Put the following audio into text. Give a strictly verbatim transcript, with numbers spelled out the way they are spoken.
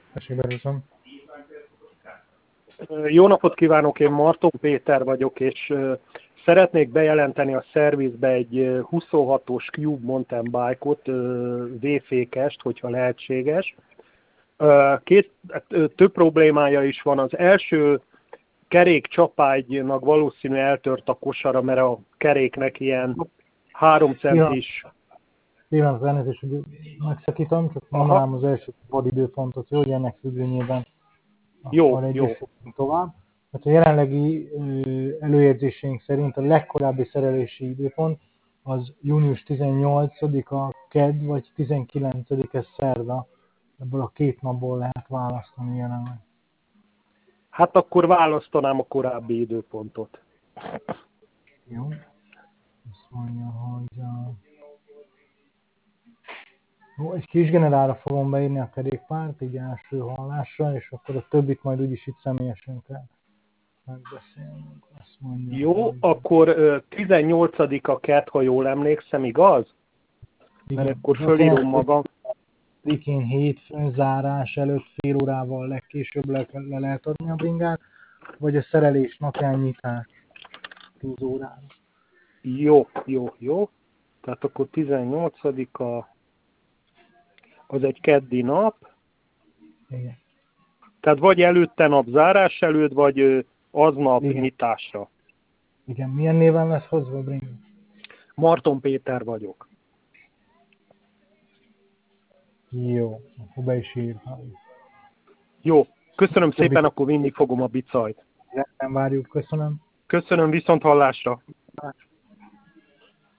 Esélyberúzom. Jó napot kívánok, én Marton Péter vagyok, és szeretnék bejelenteni a szervizbe egy huszonhatos Cube Mountain Bike-ot, V-fékest, hogyha lehetséges. Két, több problémája is van. Az első kerék csapágynak valószínű eltört a kosara, mert a keréknek ilyen három centis... Pillanat, elnézést, hogy megszakítom, csak mondanám az első vadidőpontot, jó, hogy ennek függvényében jó, jó. tovább. Hát a jelenlegi előérzéseink szerint a legkorábbi szerelési időpont az június tizennyolcadika kedd vagy tizenkilencedike szerda. Ebből a két napból lehet választani jelenleg. Hát akkor választanám a korábbi időpontot. Jó. Azt mondja, hogy... A... Jó, egy kis generálra fogom beírni a kerékpárt, így első hallásra, és akkor a többit majd úgyis itt személyesen kell megbeszélnünk. Azt mondja, jó, hogy... akkor tizennyolcadika kedd, ha jól emlékszem, igaz? Igen, mert akkor fölírom magam. Vikén hétfőn zárás előtt fél órával legkésőbb le, le lehet adni a bringát, vagy a szerelés napján nyitás tíz órára. Jó, jó, jó. Tehát akkor tizennyolcadika az egy keddi nap. Igen. Tehát vagy előtte nap zárás előtt, vagy aznap Igen. nyitásra. Igen, milyen néven lesz hozva a bringa? Marton Péter vagyok. Jó, akkor be is írtam. Jó, köszönöm szépen, akkor vinni fogom a bicajt. Nem várjuk, köszönöm. Köszönöm, viszont hallásra.